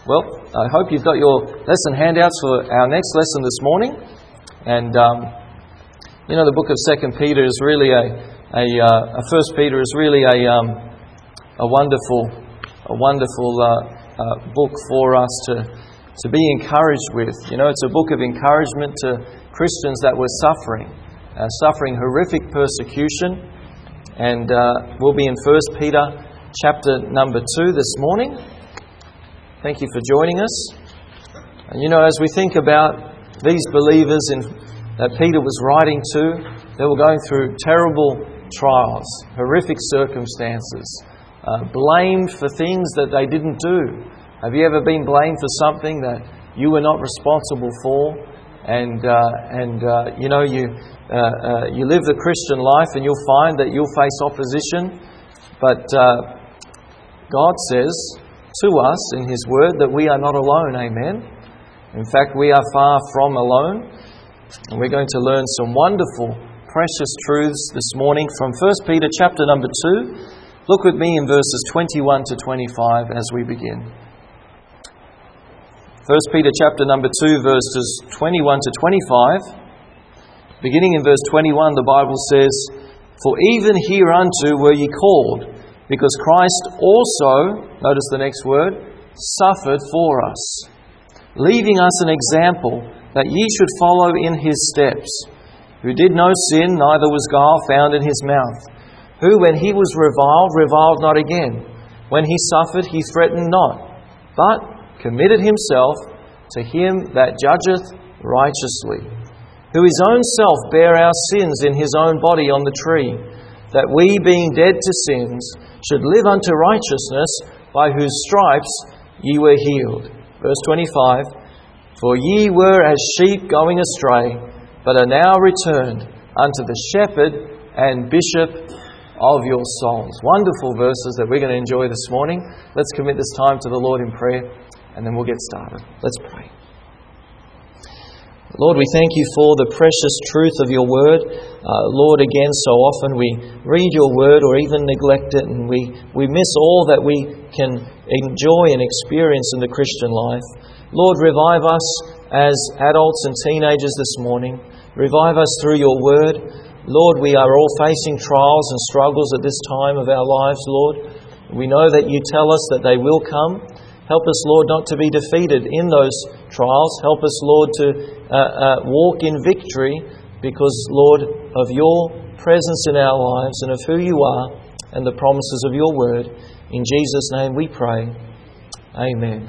Well, I hope you've got your lesson handouts for our next lesson this morning. And, the book of 2 Peter is really First Peter is really a wonderful book for us to be encouraged with. It's a book of encouragement to Christians that were suffering horrific persecution. And we'll be in 1 Peter chapter number 2 this morning. Thank you for joining us. And as we think about these believers that Peter was writing to, they were going through terrible trials, horrific circumstances, blamed for things that they didn't do. Have you ever been blamed for something that you were not responsible for? You live the Christian life and you'll find that you'll face opposition. But God says to us in His Word that we are not alone, amen? In fact, we are far from alone. And we're going to learn some wonderful, precious truths this morning from 1 Peter chapter number 2. Look with me in verses 21 to 25 as we begin. 1 Peter chapter number 2, verses 21 to 25. Beginning in verse 21, the Bible says, "For even hereunto were ye called, because Christ also," notice the next word, "suffered for us, leaving us an example that ye should follow in His steps, who did no sin, neither was guile found in His mouth, who when He was reviled not again. When He suffered, He threatened not, but committed Himself to Him that judgeth righteously, who His own self bare our sins in His own body on the tree, that we, being dead to sins, should live unto righteousness, by whose stripes ye were healed." Verse 25, "For ye were as sheep going astray, but are now returned unto the shepherd and bishop of your souls." Wonderful verses that we're going to enjoy this morning. Let's commit this time to the Lord in prayer, and then we'll get started. Let's pray. Lord, we thank You for the precious truth of Your Word. Lord, again, so often we read Your Word or even neglect it, and we miss all that we can enjoy and experience in the Christian life. Lord, revive us as adults and teenagers this morning. Revive us through Your Word. Lord, we are all facing trials and struggles at this time of our lives, Lord. We know that You tell us that they will come. Help us, Lord, not to be defeated in those trials. Help us, Lord, to walk in victory because, Lord, of Your presence in our lives and of who You are and the promises of Your Word. In Jesus' name we pray. Amen.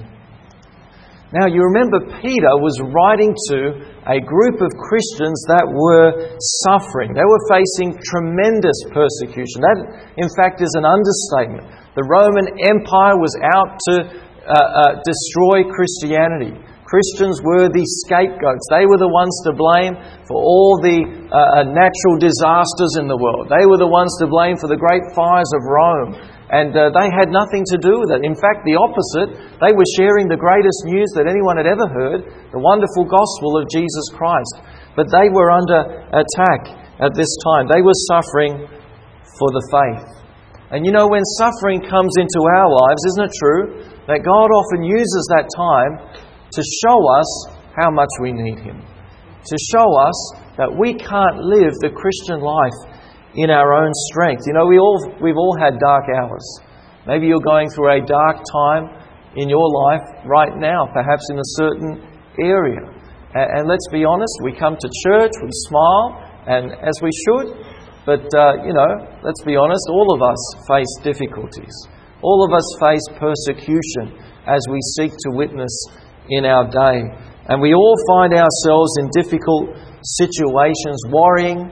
Now, you remember Peter was writing to a group of Christians that were suffering. They were facing tremendous persecution. That, in fact, is an understatement. The Roman Empire was out to destroy Christianity. Christians were the scapegoats. They were the ones to blame for all the natural disasters in the world. They were the ones to blame for the great fires of Rome. And they had nothing to do with it. In fact, the opposite. They were sharing the greatest news that anyone had ever heard, the wonderful gospel of Jesus Christ. But they were under attack at this time. They were suffering for the faith. And when suffering comes into our lives, isn't it true that God often uses that time to show us how much we need Him? To show us that we can't live the Christian life in our own strength. We've all had dark hours. Maybe you're going through a dark time in your life right now, perhaps in a certain area. And let's be honest, we come to church, we smile, and as we should, but let's be honest, all of us face difficulties. All of us face persecution as we seek to witness in our day. And we all find ourselves in difficult situations, worrying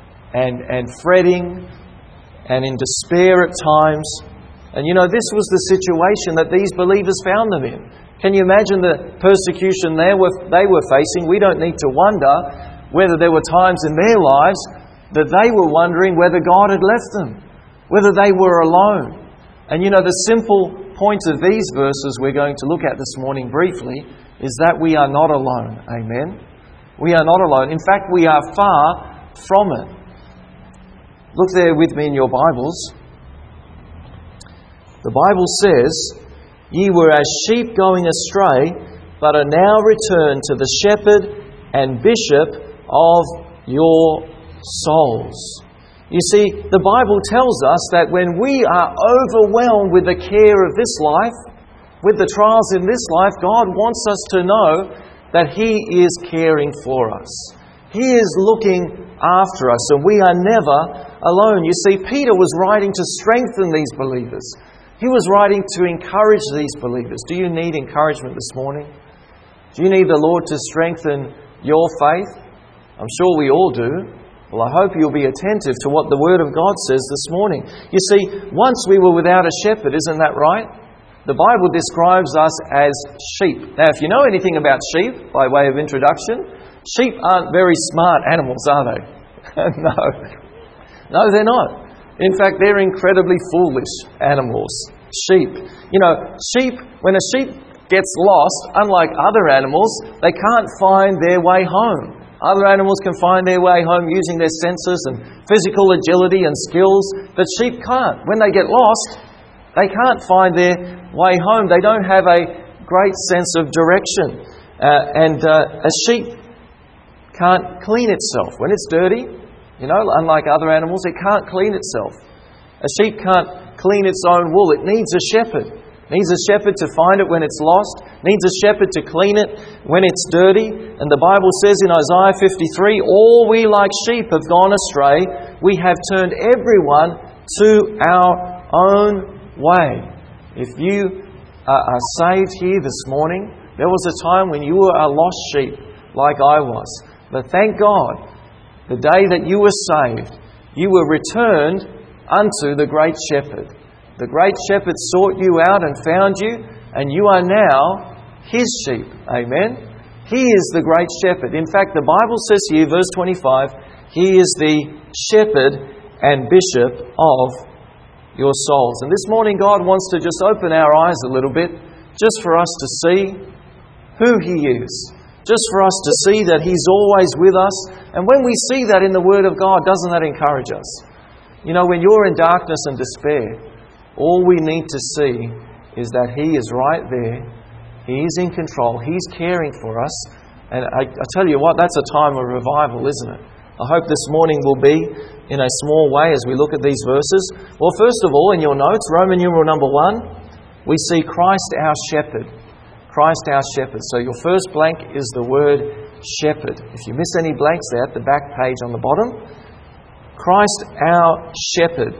and fretting and in despair at times. And this was the situation that these believers found them in. Can you imagine the persecution they were facing? We don't need to wonder whether there were times in their lives that they were wondering whether God had left them, whether they were alone. And the simple point of these verses we're going to look at this morning briefly is that we are not alone. Amen? We are not alone. In fact, we are far from it. Look there with me in your Bibles. The Bible says Ye were as sheep going astray, but are now returned to the shepherd and bishop of your souls. You see, the Bible tells us that when we are overwhelmed with the care of this life, with the trials in this life, God wants us to know that He is caring for us. He is looking after us, and we are never alone. You see, Peter was writing to strengthen these believers. He was writing to encourage these believers. Do you need encouragement this morning? Do you need the Lord to strengthen your faith? I'm sure we all do. Well, I hope you'll be attentive to what the Word of God says this morning. You see, once we were without a shepherd, isn't that right? The Bible describes us as sheep. Now, if you know anything about sheep, by way of introduction, sheep aren't very smart animals, are they? No, they're not. In fact, they're incredibly foolish animals. Sheep. You know, when a sheep gets lost, unlike other animals, they can't find their way home. Other animals can find their way home using their senses and physical agility and skills, but sheep can't. When they get lost, they can't find their way home. They don't have a great sense of direction. A sheep can't clean itself. When it's dirty, unlike other animals, it can't clean itself. A sheep can't clean its own wool. It needs a shepherd. It needs a shepherd to find it when it's lost. It needs a shepherd to clean it when it's dirty. And the Bible says in Isaiah 53, all we like sheep have gone astray. We have turned everyone to our own way. If you are saved here this morning, there was a time when you were a lost sheep like I was. But thank God, the day that you were saved, you were returned unto the great shepherd. The great shepherd sought you out and found you, and you are now His sheep. Amen? He is the great shepherd. In fact, the Bible says here, verse 25, He is the shepherd and bishop of your souls. And this morning God wants to just open our eyes a little bit, just for us to see who He is. Just for us to see that He's always with us. And when we see that in the Word of God, doesn't that encourage us? You know, when you're in darkness and despair, all we need to see is that He is right there. He is in control. He's caring for us. And I tell you what, that's a time of revival, isn't it? I hope this morning will be in a small way as we look at these verses. Well, first of all, in your notes, Roman numeral number 1, we see Christ our shepherd. Christ our shepherd. So your first blank is the word shepherd. If you miss any blanks, they're at the back page on the bottom. Christ our shepherd.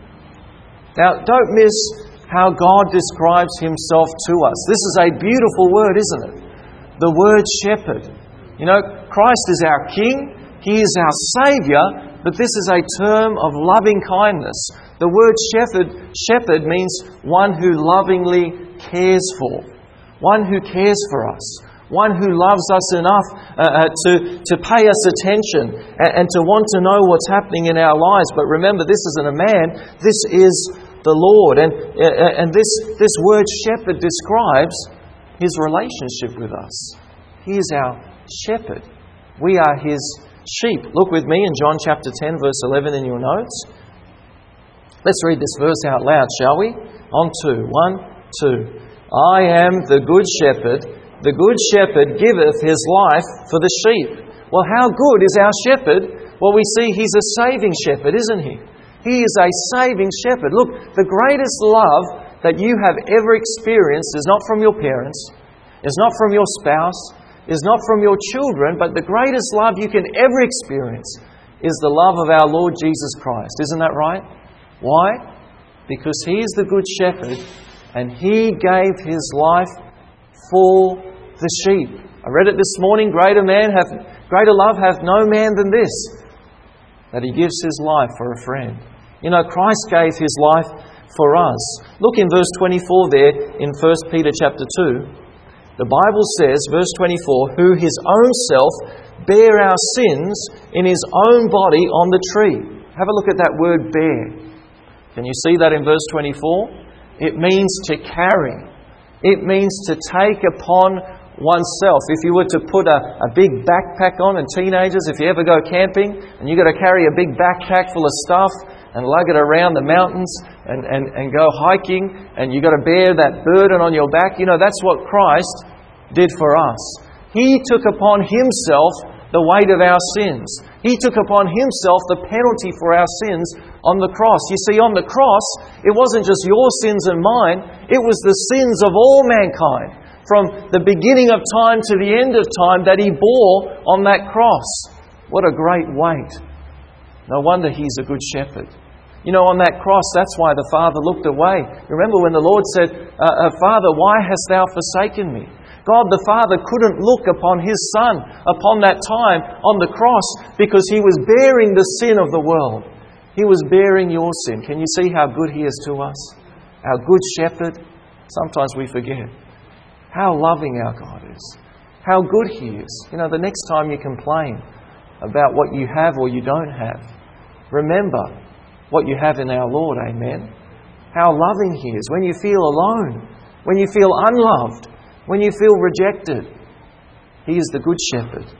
Now, don't miss how God describes Himself to us. This is a beautiful word, isn't it? The word shepherd. You know, Christ is our King. He is our Saviour, but this is a term of loving kindness. The word shepherd means one who lovingly cares for. One who cares for us. One who loves us enough to pay us attention and to want to know what's happening in our lives. But remember, this isn't a man. This is the Lord. And this word shepherd describes His relationship with us. He is our shepherd. We are His sheep. Look with me in John chapter 10, verse 11 in your notes. Let's read this verse out loud, shall we? On 2. 1, 2. I am the good shepherd. The good shepherd giveth his life for the sheep. Well, how good is our shepherd? Well, we see He's a saving shepherd, isn't He? He is a saving shepherd. Look, the greatest love that you have ever experienced is not from your parents, is not from your spouse, is not from your children, but the greatest love you can ever experience is the love of our Lord Jesus Christ. Isn't that right? Why? Because He is the good shepherd and He gave His life for the sheep. I read it this morning, greater love hath no man than this, that He gives His life for a friend. You know, Christ gave His life for us. Look in verse 24 there in 1 Peter chapter 2. The Bible says, verse 24, who His own self bare our sins in His own body on the tree. Have a look at that word bear. Can you see that in verse 24? It means to carry. It means to take upon oneself. If you were to put a big backpack on, and teenagers, if you ever go camping and you've got to carry a big backpack full of stuff and lug it around the mountains and go hiking, and you've got to bear that burden on your back. You know, that's what Christ did for us. He took upon Himself the weight of our sins. He took upon Himself the penalty for our sins on the cross. You see, on the cross, it wasn't just your sins and mine, it was the sins of all mankind. From the beginning of time to the end of time that He bore on that cross. What a great weight. No wonder He's a good shepherd. You know, on that cross, that's why the Father looked away. Remember when the Lord said, Father, why hast Thou forsaken me? God the Father couldn't look upon His Son upon that time on the cross because He was bearing the sin of the world. He was bearing your sin. Can you see how good He is to us? Our good shepherd. Sometimes we forget how loving our God is. How good He is. You know, the next time you complain about what you have or you don't have, remember what you have in our Lord, amen? How loving He is. When you feel alone, when you feel unloved, when you feel rejected, He is the good shepherd.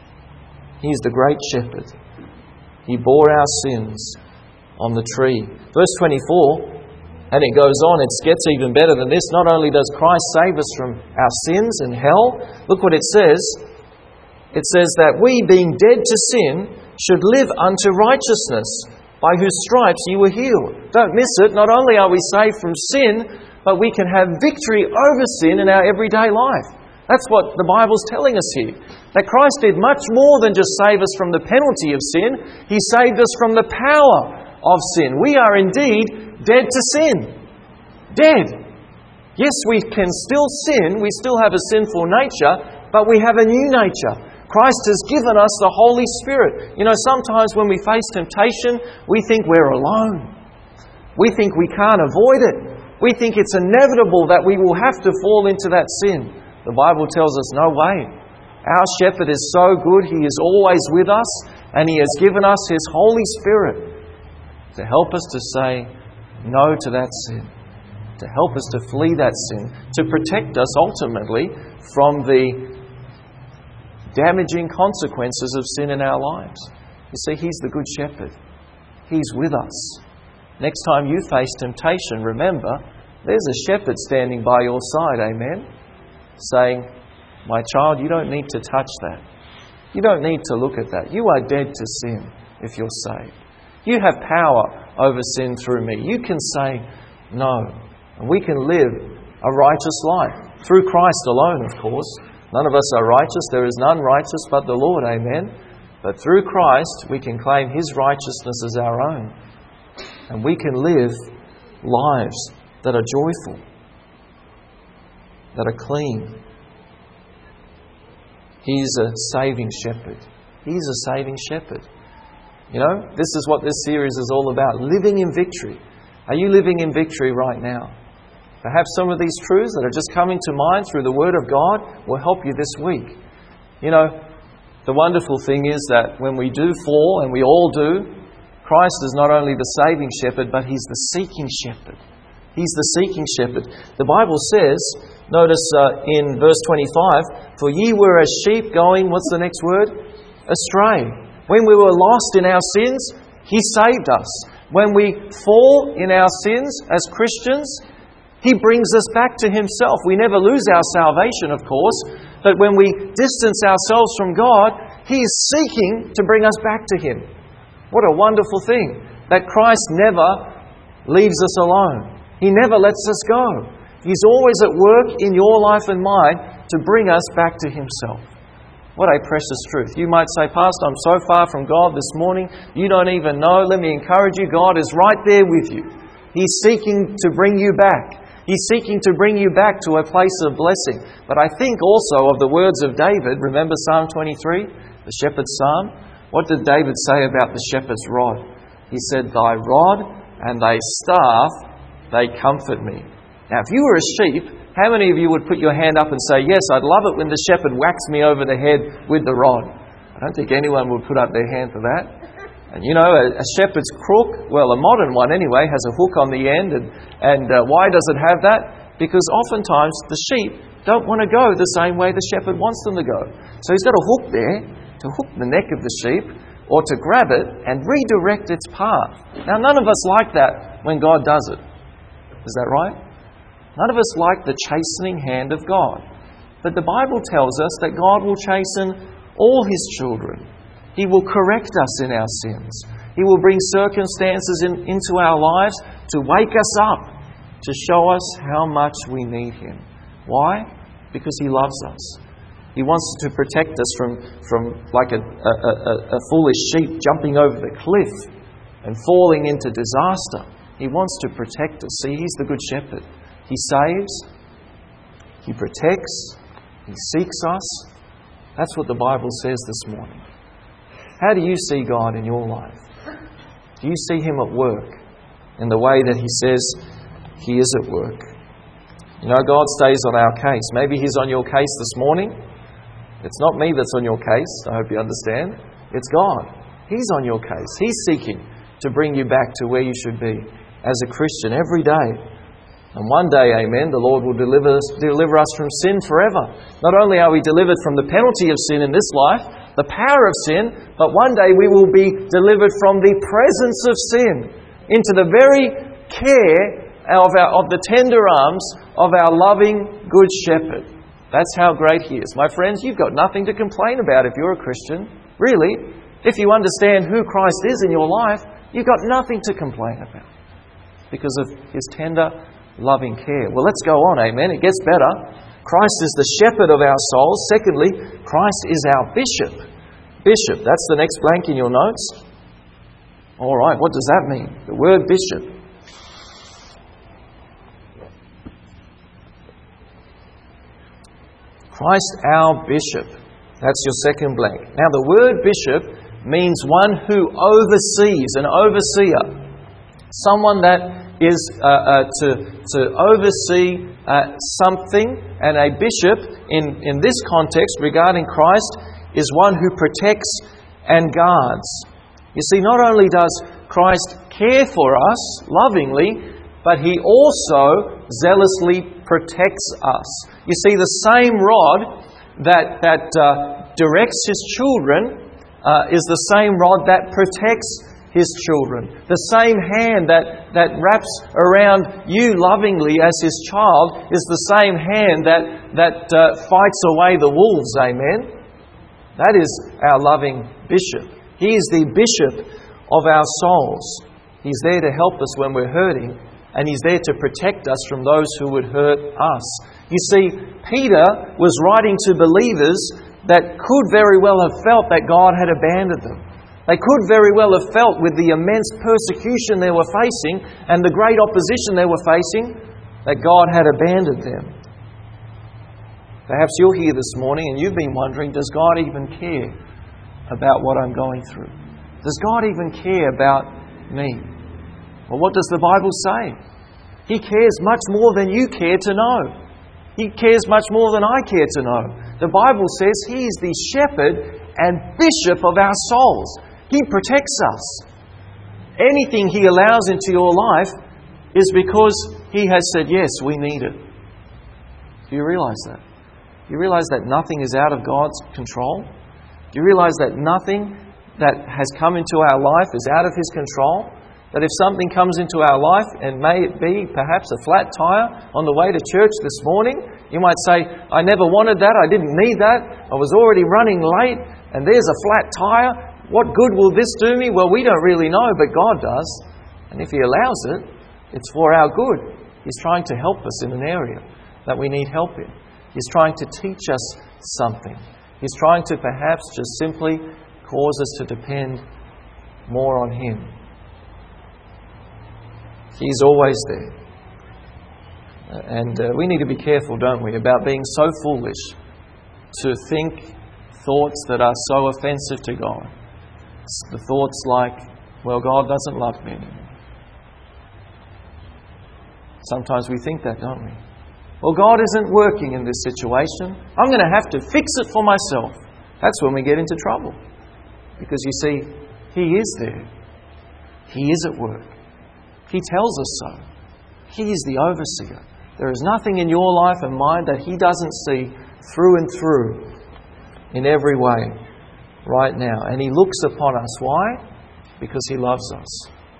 He is the great shepherd. He bore our sins on the tree. Verse 24, and it goes on, it gets even better than this. Not only does Christ save us from our sins and hell, look what it says. It says that we, being dead to sin, should live unto righteousness, by whose stripes you were healed. Don't miss it. Not only are we saved from sin, but we can have victory over sin in our everyday life. That's what the Bible's telling us here. That Christ did much more than just save us from the penalty of sin. He saved us from the power of sin. We are indeed dead to sin. Dead. Yes, we can still sin. We still have a sinful nature, but we have a new nature. Christ has given us the Holy Spirit. You know, sometimes when we face temptation, we think we're alone. We think we can't avoid it. We think it's inevitable that we will have to fall into that sin. The Bible tells us, no way. Our shepherd is so good. He is always with us, and He has given us His Holy Spirit to help us to say no to that sin, to help us to flee that sin, to protect us ultimately from the damaging consequences of sin in our lives. You see, He's the good shepherd. He's with us. Next time you face temptation, remember, there's a shepherd standing by your side, amen? Saying, my child, you don't need to touch that. You don't need to look at that. You are dead to sin if you're saved. You have power over sin through me. You can say no. And we can live a righteous life. Through Christ alone, of course. None of us are righteous. There is none righteous but the Lord. Amen. But through Christ, we can claim His righteousness as our own. And we can live lives that are joyful, that are clean. He's a saving shepherd. He's a saving shepherd. You know, this is what this series is all about. Living in victory. Are you living in victory right now? Perhaps some of these truths that are just coming to mind through the Word of God will help you this week. You know, the wonderful thing is that when we do fall, and we all do, Christ is not only the saving shepherd, but He's the seeking shepherd. He's the seeking shepherd. The Bible says, notice in verse 25, for ye were as sheep going, what's the next word? Astray. When we were lost in our sins, He saved us. When we fall in our sins as Christians, He brings us back to Himself. We never lose our salvation, of course, but when we distance ourselves from God, He is seeking to bring us back to Him. What a wonderful thing, that Christ never leaves us alone. He never lets us go. He's always at work in your life and mine to bring us back to Himself. What a precious truth. You might say, Pastor, I'm so far from God this morning, you don't even know. Let me encourage you, God is right there with you. He's seeking to bring you back. He's seeking to bring you back to a place of blessing. But I think also of the words of David. Remember Psalm 23, the shepherd's psalm? What did David say about the shepherd's rod? He said, thy rod and thy staff, they comfort me. Now, if you were a sheep, how many of you would put your hand up and say, yes, I'd love it when the shepherd whacks me over the head with the rod? I don't think anyone would put up their hand for that. And you know, a shepherd's crook, well, a modern one anyway, has a hook on the end. And why does it have that? Because oftentimes the sheep don't want to go the same way the shepherd wants them to go. So he's got a hook there to hook the neck of the sheep or to grab it and redirect its path. Now, none of us like that when God does it. Is that right? None of us like the chastening hand of God. But the Bible tells us that God will chasten all His children. He will correct us in our sins. He will bring circumstances into our lives to wake us up, to show us how much we need Him. Why? Because He loves us. He wants to protect us from like a foolish sheep jumping over the cliff and falling into disaster. He wants to protect us. See, He's the Good Shepherd. He saves, He protects, He seeks us. That's what the Bible says this morning. How do you see God in your life? Do you see Him at work in the way that He says He is at work? You know, God stays on our case. Maybe He's on your case this morning. It's not me that's on your case, I hope you understand. It's God. He's on your case. He's seeking to bring you back to where you should be as a Christian every day. And one day, amen, the Lord will deliver us from sin forever. Not only are we delivered from the penalty of sin in this life, the power of sin, but one day we will be delivered from the presence of sin into the very care of the tender arms of our loving Good Shepherd. That's how great He is. My friends, you've got nothing to complain about if you're a Christian. Really, if you understand who Christ is in your life, you've got nothing to complain about because of His tender, loving care. Well, let's go on, amen. It gets better. Christ is the shepherd of our souls. Secondly, Christ is our bishop. Bishop, that's the next blank in your notes. All right, what does that mean? The word bishop. Christ our bishop. That's your second blank. Now the word bishop means one who oversees, an overseer. Someone that is to oversee something, and a bishop in this context regarding Christ is one who protects and guards. You see, not only does Christ care for us lovingly, but He also zealously protects us. You see, the same rod that directs His children is the same rod that protects His children. The same hand that wraps around you lovingly as His child is the same hand that fights away the wolves. Amen? That is our loving bishop. He is the bishop of our souls. He's there to help us when we're hurting, and He's there to protect us from those who would hurt us. You see, Peter was writing to believers that could very well have felt that God had abandoned them. They could very well have felt, with the immense persecution they were facing and the great opposition they were facing, that God had abandoned them. Perhaps you're here this morning and you've been wondering, does God even care about what I'm going through? Does God even care about me? Well, what does the Bible say? He cares much more than you care to know. He cares much more than I care to know. The Bible says He is the shepherd and bishop of our souls. He protects us. Anything He allows into your life is because He has said, yes, we need it. Do you realize that? Do you realize that nothing is out of God's control? Do you realize that nothing that has come into our life is out of His control? That if something comes into our life, and may it be perhaps a flat tire on the way to church this morning, you might say, I never wanted that, I didn't need that, I was already running late, and there's a flat tire. What good will this do me? Well, we don't really know, but God does. And if He allows it, it's for our good. He's trying to help us in an area that we need help in. He's trying to teach us something. He's trying to perhaps just simply cause us to depend more on Him. He's always there. And we need to be careful, don't we, about being so foolish to think thoughts that are so offensive to God. The thoughts like, well, God doesn't love me anymore. Sometimes we think that, don't we? Well, God isn't working in this situation. I'm going to have to fix it for myself. That's when we get into trouble. Because you see, He is there. He is at work. He tells us so. He is the overseer. There is nothing in your life and mine that He doesn't see through and through in every way right now. And He looks upon us. Why? Because He loves us.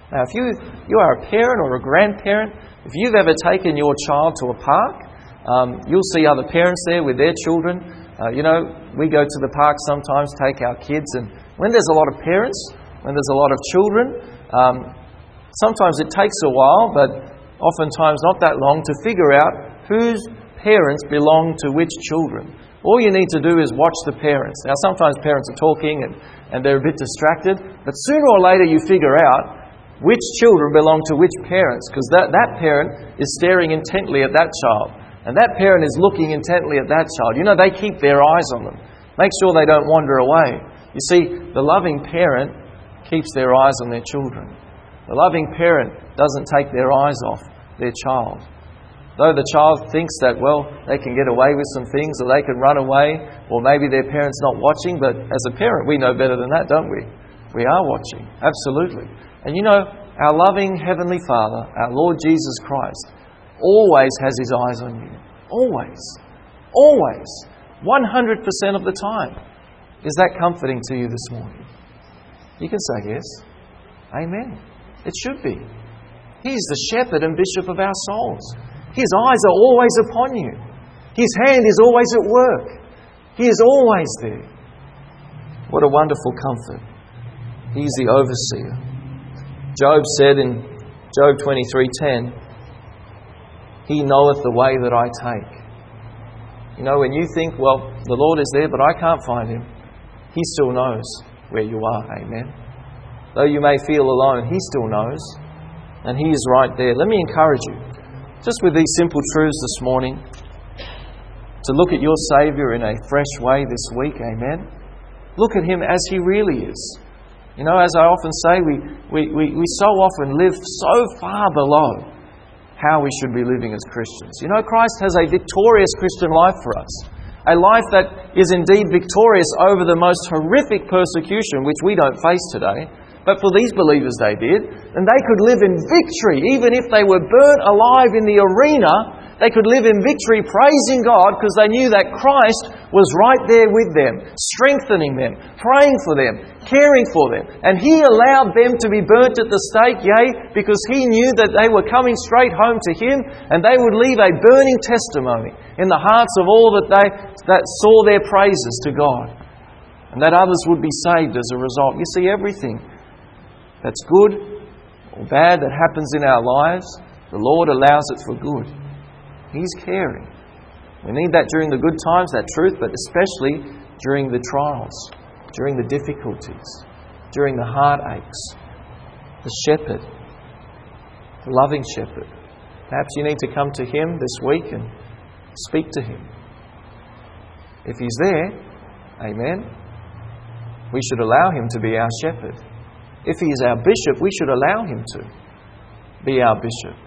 Now, if you are a parent or a grandparent, if you've ever taken your child to a park, you'll see other parents there with their children. We go to the park sometimes, take our kids, and when there's a lot of parents, when there's a lot of children, sometimes it takes a while, but oftentimes not that long, to figure out whose parents belong to which children. All you need to do is watch the parents. Now, sometimes parents are talking and they're a bit distracted, but sooner or later you figure out which children belong to which parents, because that parent is staring intently at that child, and that parent is looking intently at that child. They keep their eyes on them. Make sure they don't wander away. You see, the loving parent keeps their eyes on their children. The loving parent doesn't take their eyes off their child. Though the child thinks that, they can get away with some things, or they can run away, or maybe their parent's not watching, but as a parent we know better than that, don't we? We are watching, absolutely. And our loving Heavenly Father, our Lord Jesus Christ, always has His eyes on you. Always. Always. 100% of the time. Is that comforting to you this morning? You can say yes. Amen. It should be. He is the shepherd and bishop of our souls. His eyes are always upon you. His hand is always at work. He is always there. What a wonderful comfort. He is the overseer. Job said in Job 23:10, He knoweth the way that I take. When you think, the Lord is there, but I can't find Him, He still knows where you are. Amen. Though you may feel alone, He still knows. And He is right there. Let me encourage you, just with these simple truths this morning, to look at your Saviour in a fresh way this week. Amen. Look at Him as He really is. As I often say, we so often live so far below how we should be living as Christians. Christ has a victorious Christian life for us. A life that is indeed victorious over the most horrific persecution, which we don't face today. But for these believers they did. And they could live in victory. Even if they were burnt alive in the arena, they could live in victory praising God, because they knew that Christ was right there with them, strengthening them, praying for them, caring for them. And He allowed them to be burnt at the stake, because He knew that they were coming straight home to Him, and they would leave a burning testimony in the hearts of all that saw their praises to God, and that others would be saved as a result. You see, everything that's good or bad that happens in our lives, the Lord allows it for good. He's caring. We need that during the good times, that truth, but especially during the trials, during the difficulties, during the heartaches. The shepherd, the loving shepherd. Perhaps you need to come to Him this week and speak to Him. If He's there, amen, we should allow Him to be our shepherd. If He is our bishop, we should allow Him to be our bishop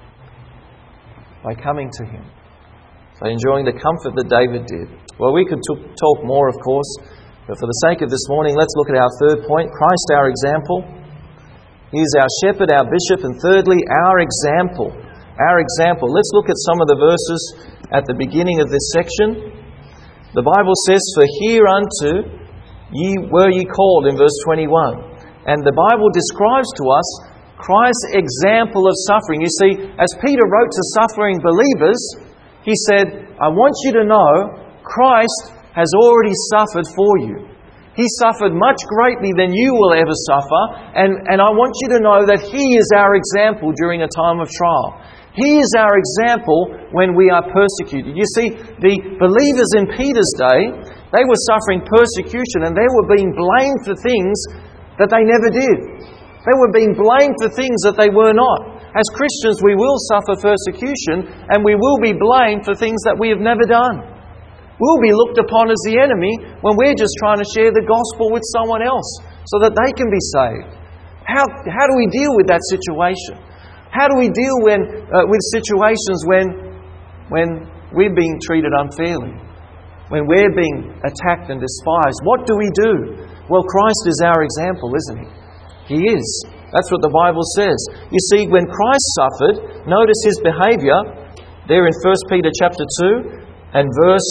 by coming to Him, by enjoying the comfort that David did. Well, we could talk more, of course, but for the sake of this morning, let's look at our third point. Christ, our example. He is our shepherd, our bishop, and thirdly, our example. Our example. Let's look at some of the verses at the beginning of this section. The Bible says, For hereunto were ye called, in verse 21. And the Bible describes to us Christ's example of suffering. You see, as Peter wrote to suffering believers, he said, I want you to know Christ has already suffered for you. He suffered much greatly than you will ever suffer, and I want you to know that He is our example during a time of trial. He is our example when we are persecuted. You see, the believers in Peter's day, they were suffering persecution, and they were being blamed for things that they never did. They were being blamed for things that they were not. As Christians, we will suffer persecution, and we will be blamed for things that we have never done. We'll be looked upon as the enemy when we're just trying to share the gospel with someone else so that they can be saved. How do we deal with that situation? How do we deal with situations when we're being treated unfairly? When we're being attacked and despised? What do we do? Well, Christ is our example, isn't He? He is. That's what the Bible says. You see, when Christ suffered, notice His behaviour there in 1 Peter chapter 2 and verse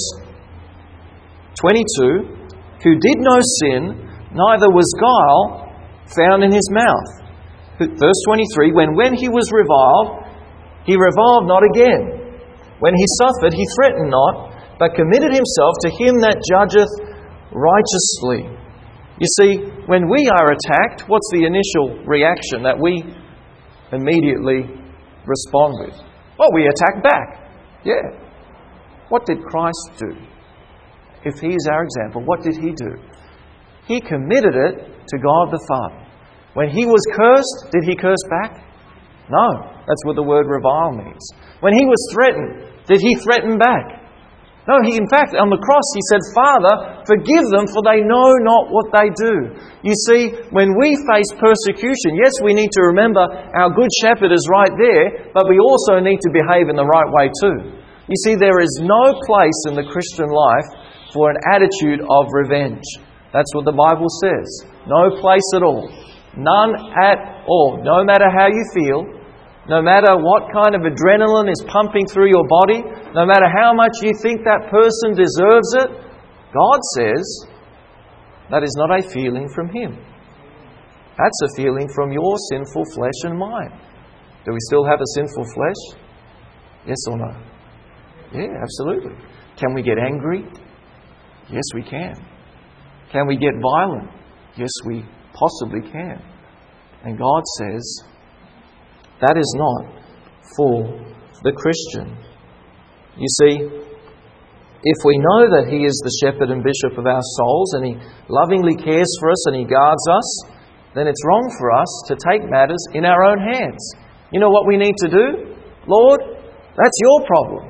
22, who did no sin, neither was guile found in His mouth. Verse 23, when he was reviled, he reviled not again. When he suffered, he threatened not, but committed himself to him that judgeth righteously. You see, when we are attacked, what's the initial reaction that we immediately respond with? Well, we attack back. Yeah. What did Christ do? If He is our example, what did He do? He committed it to God the Father. When He was cursed, did He curse back? No. That's what the word revile means. When He was threatened, did He threaten back? No, in fact, on the cross He said, Father, forgive them, for they know not what they do. You see, when we face persecution, yes, we need to remember our good shepherd is right there, but we also need to behave in the right way too. You see, there is no place in the Christian life for an attitude of revenge. That's what the Bible says. No place at all. None at all. No matter how you feel, no matter what kind of adrenaline is pumping through your body, no matter how much you think that person deserves it, God says that is not a feeling from Him. That's a feeling from your sinful flesh and mine. Do we still have a sinful flesh? Yes or no? Yeah, absolutely. Can we get angry? Yes, we can. Can we get violent? Yes, we possibly can. And God says that is not for the Christian. You see, if we know that He is the shepherd and bishop of our souls and He lovingly cares for us and He guards us, then it's wrong for us to take matters in our own hands. You know what we need to do? Lord, that's your problem.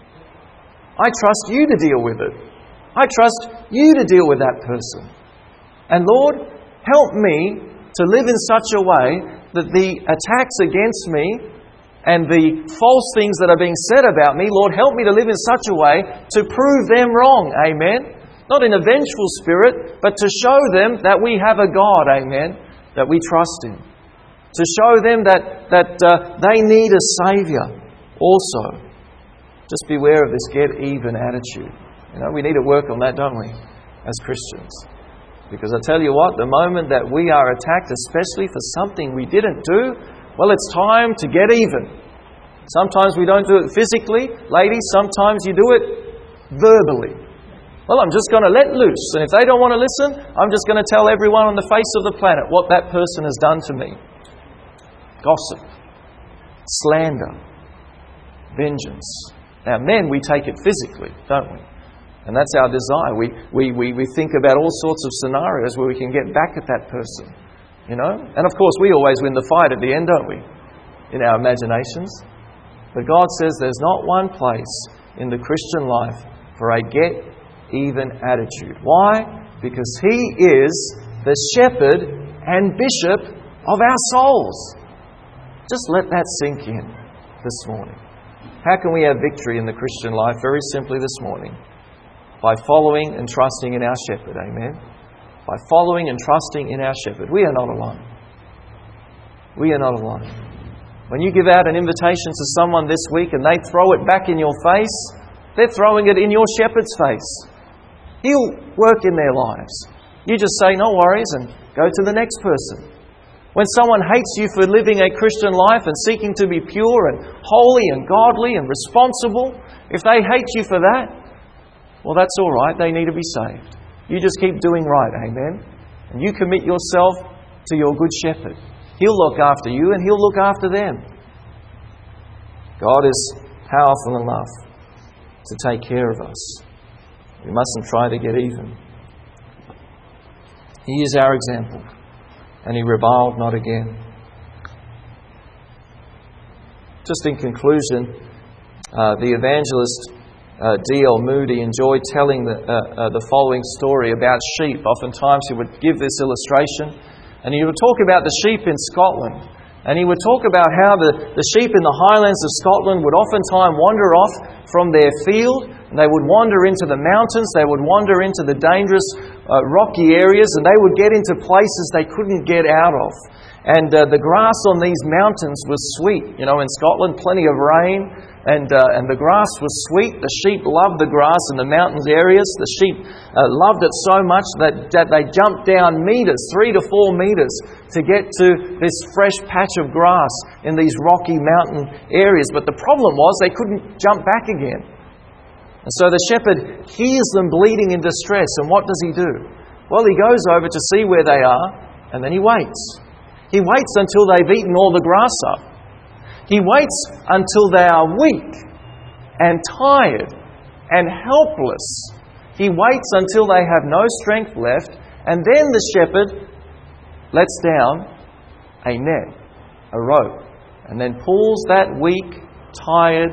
I trust You to deal with it. I trust You to deal with that person. And Lord, help me to live in such a way that the attacks against me and the false things that are being said about me, Lord, help me to live in such a way to prove them wrong. Amen. Not in a vengeful spirit, but to show them that we have a God. Amen. That we trust Him. To show them that they need a Saviour also. Just beware of this get even attitude. You know, we need to work on that, don't we, as Christians? Because I tell you what, the moment that we are attacked, especially for something we didn't do, well, it's time to get even. Sometimes we don't do it physically. Ladies, sometimes you do it verbally. Well, I'm just going to let loose. And if they don't want to listen, I'm just going to tell everyone on the face of the planet what that person has done to me. Gossip. Slander. Vengeance. Now, men, we take it physically, don't we? And that's our desire. We think about all sorts of scenarios where we can get back at that person. You know? And of course, we always win the fight at the end, don't we? In our imaginations. But God says there's not one place in the Christian life for a get-even attitude. Why? Because He is the shepherd and bishop of our souls. Just let that sink in this morning. How can we have victory in the Christian life? Very simply this morning. By following and trusting in our shepherd. Amen. By following and trusting in our shepherd. We are not alone. We are not alone. When you give out an invitation to someone this week and they throw it back in your face, they're throwing it in your shepherd's face. He'll work in their lives. You just say, no worries, and go to the next person. When someone hates you for living a Christian life and seeking to be pure and holy and godly and responsible, if they hate you for that, well, that's all right. They need to be saved. You just keep doing right, amen? And you commit yourself to your good shepherd. He'll look after you and He'll look after them. God is powerful enough to take care of us. We mustn't try to get even. He is our example, and He reviled not again. Just in conclusion, the evangelist D.L. Moody enjoyed telling the following story about sheep. Oftentimes he would give this illustration, and he would talk about the sheep in Scotland. And he would talk about how the sheep in the highlands of Scotland would oftentimes wander off from their field, and they would wander into the mountains, they would wander into the dangerous rocky areas, and they would get into places they couldn't get out of. And the grass on these mountains was sweet. You know, in Scotland, plenty of rain, and the grass was sweet. The sheep loved the grass in the mountains areas. The sheep loved it so much that they jumped down meters, 3 to 4 meters, to get to this fresh patch of grass in these rocky mountain areas. But the problem was they couldn't jump back again. And so the shepherd hears them bleeding in distress, and what does he do? Well, he goes over to see where they are, and then he waits. He waits until they've eaten all the grass up. He waits until they are weak and tired and helpless. He waits until they have no strength left, and then the shepherd lets down a net, a rope, and then pulls that weak, tired,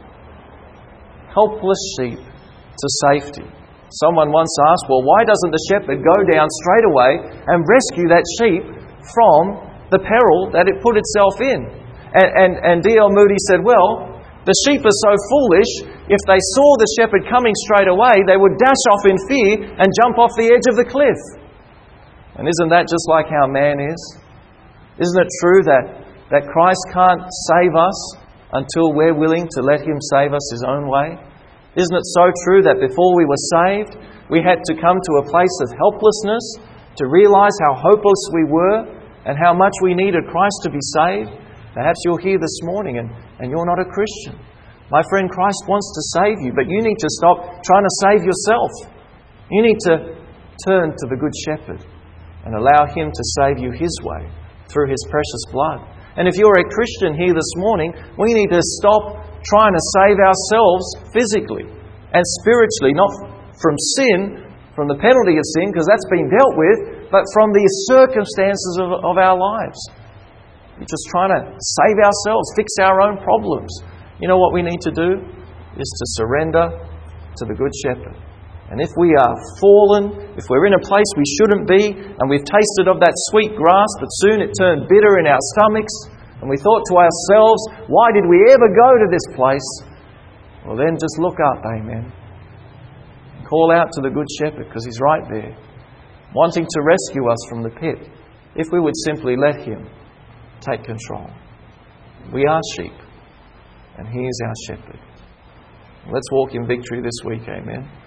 helpless sheep to safety. Someone once asked, well, why doesn't the shepherd go down straight away and rescue that sheep from the peril that it put itself in? And D.L. Moody said, well, the sheep are so foolish, if they saw the shepherd coming straight away, they would dash off in fear and jump off the edge of the cliff. And isn't that just like how man is? Isn't it true that Christ can't save us until we're willing to let Him save us His own way? Isn't it so true that before we were saved, we had to come to a place of helplessness to realize how hopeless we were and how much we needed Christ to be saved? Perhaps you're here this morning and you're not a Christian. My friend, Christ wants to save you, but you need to stop trying to save yourself. You need to turn to the Good Shepherd and allow Him to save you His way through His precious blood. And if you're a Christian here this morning, we need to stop trying to save ourselves physically and spiritually, not from sin, from the penalty of sin, because that's been dealt with, but from the circumstances of our lives. We're just trying to save ourselves, fix our own problems. You know what we need to do? Is to surrender to the Good Shepherd. And if we are fallen, if we're in a place we shouldn't be, and we've tasted of that sweet grass, but soon it turned bitter in our stomachs, and we thought to ourselves, why did we ever go to this place? Well, then just look up, amen. Call out to the Good Shepherd, because He's right there, wanting to rescue us from the pit, if we would simply let Him take control. We are sheep, and He is our shepherd. Let's walk in victory this week, amen.